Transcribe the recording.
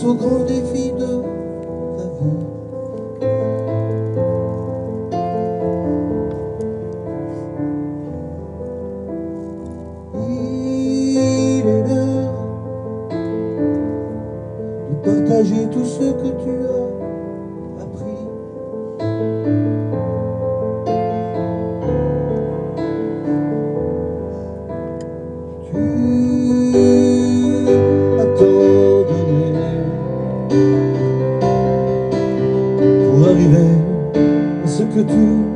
face aux grands défis de ta vie. Il est l'heure de partager tout ce que tu as appris. Tu as tant donné pour arriver à ce que tu